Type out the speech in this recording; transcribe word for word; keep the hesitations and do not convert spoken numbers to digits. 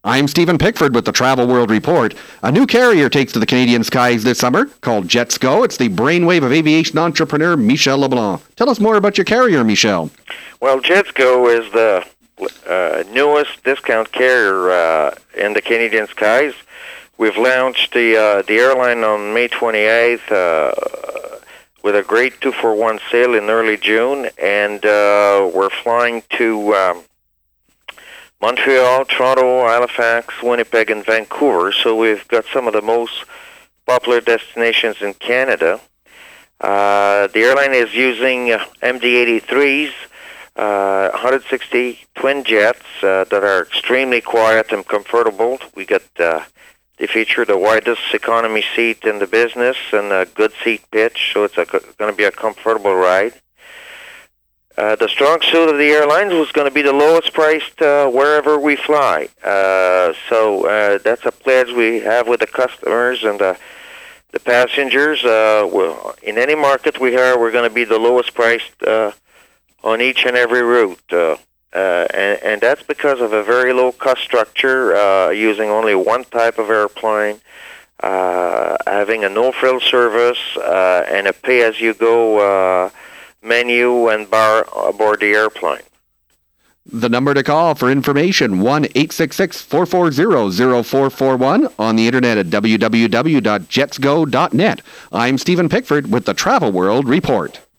I'm Stephen Pickford with the Travel World Report. A new carrier takes to the Canadian skies this summer called JetSgo. It's the brainwave of aviation entrepreneur Michel LeBlanc. Tell us more about your carrier, Michel. Well, JetSgo is the uh, newest discount carrier uh, in the Canadian skies. We've launched the uh, the airline on May twenty-eighth uh, with a great two for one sale in early June, and uh, we're flying to Um, Montreal, Toronto, Halifax, Winnipeg, and Vancouver. So we've got some of the most popular destinations in Canada. Uh, the airline is using uh, M D eighty-threes, uh, one hundred sixty twin jets uh, that are extremely quiet and comfortable. We got uh, they feature the widest economy seat in the business and a good seat pitch, so it's going to be a comfortable ride. Uh, the strong suit of the airlines was going to be the lowest priced uh, wherever we fly. Uh, so uh, that's a pledge we have with the customers and the, the passengers. Uh, well, in any market we are, we're going to be the lowest priced uh, on each and every route. Uh, uh, and, and that's because of a very low cost structure, uh, using only one type of airplane, uh, having a no-frill service, uh, and a pay-as-you-go uh menu and bar aboard the airplane. The number to call for information, one eight six six, four four zero, zero four four one, on the internet at w w w dot jetsgo dot net. I'm Stephen Pickford with the Travel World Report.